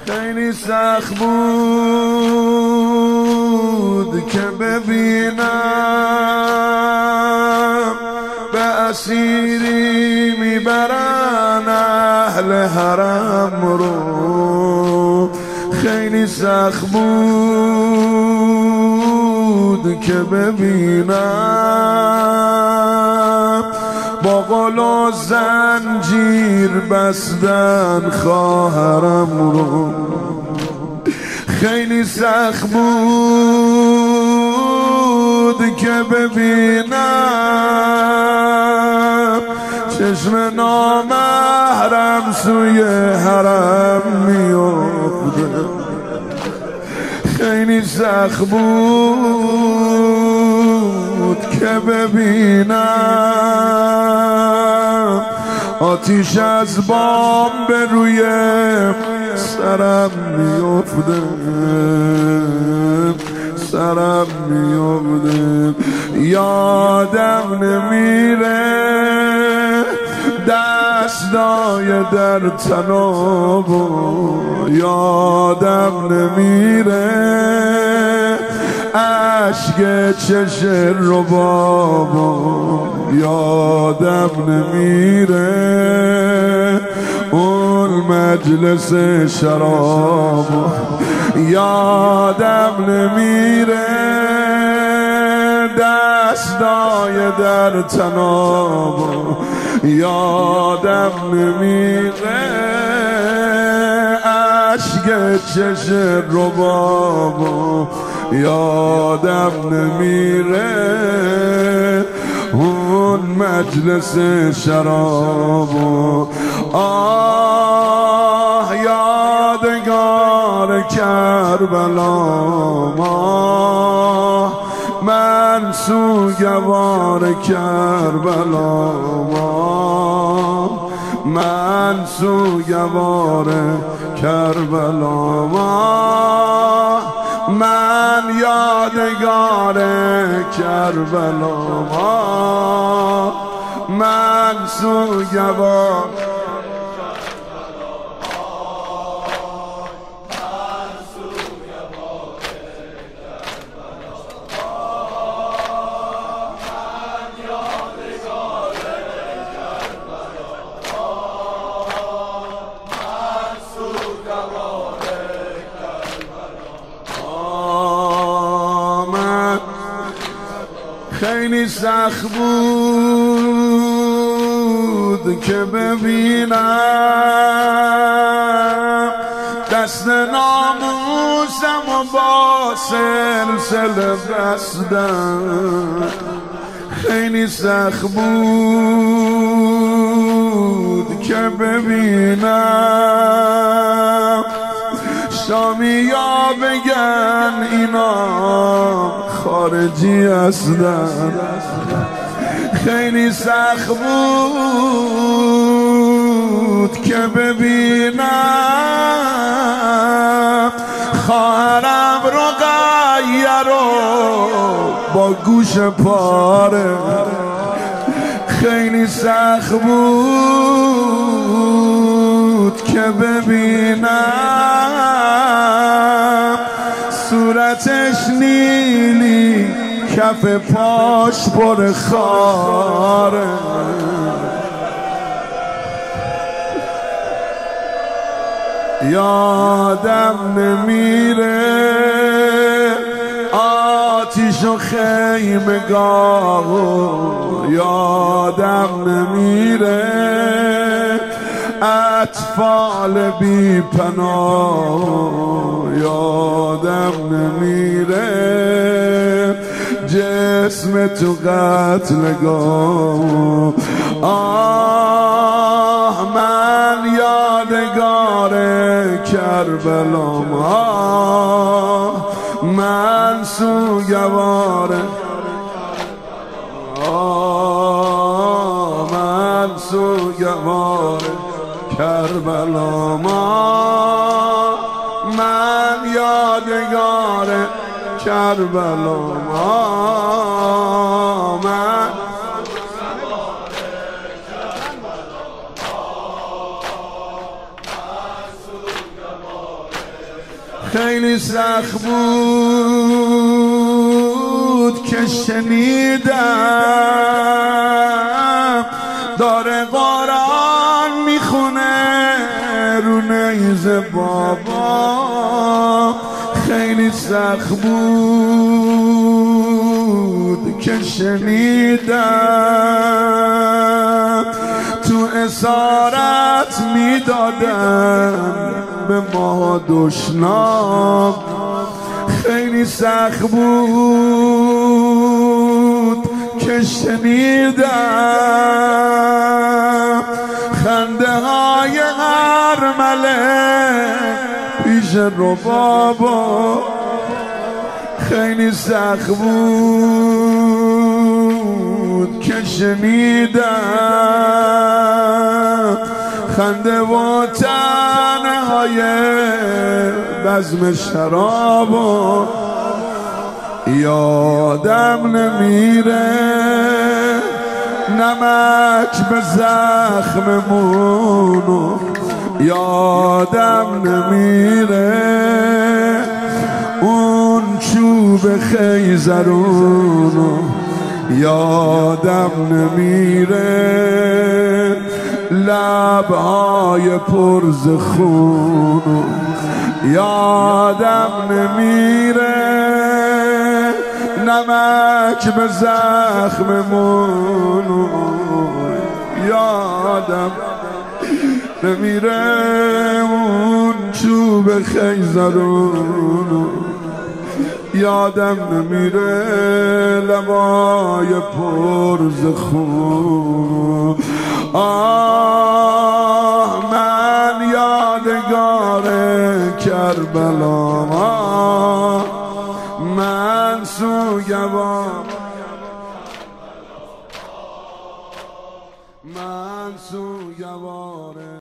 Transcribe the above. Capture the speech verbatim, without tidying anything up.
خیلی سخت بود که ببینم به اسیری میبرن اهل حرم رو. خیلی سخت بود که ببینم با قل و زنجیر بستن خواهرم رو. خیلی سخت بود که ببینم چشم نامحرم سوی حرم میافته. خیلی سخت بود که ببینم آتیش از بام به روی سرم میافته، سرم میافته. یادم نمیره دستای در تنابو، یادم نمیره عشق چش ربابو، یادم نمیره اون مجلس شرابو، یادم نمیره دستای در تنابو، یادم نمیره عشق چش ربابو، یادم نمیره اون مجلس شرابو. آه یادگار کربلا ما، من سوگوار کربلا ما، من سوگوار کربلا ما، من یادگار کربلا ما، من سوگوار خیلی سخت بود که ببینم دست ناموسم و با سلسله بستم. خیلی سخت بود که ببینم شامیا بگن اینا خارجی هستن. خیلی سخت بود که ببینم خواهرم رقیه رو با گوش پاره. خیلی سخت بود که ببینم صورتش نیلی کف پاش پر خاره. یادم نمیره آتیش و خیمگاه، یادم نمیره اطفال بی پناه، یادم نمیره جسم تو قتلگاه. آه من یادگار کربلا ما، من سوگوار آه من سوگوار کربلا ما، من یادگار کربلا ما، من خیلی سخت بود که شنیدم داره قرآن میخونه رو نیزه بابا. خیلی سخت بود که شنیدم تو اسارت میدادم به ما دشنام. خیلی سخت بود که شنیدم خنده های ارمله پیش ربابا. خیلی سخت بود که شنیدم خنده و تنه های بزم شرابا. یادم نمیره نمک به زخممونو، یادم نمیره اون چوب خیزرونو، یادم نمیره لبهای پرز خونو، یادم نمیره نمک به زخممونو، یادم نمیره اون چوب خیزرونو، یادم نمیره لبای پرز خون. آه من یادگار کربلا، من سوگوار، من سوگوار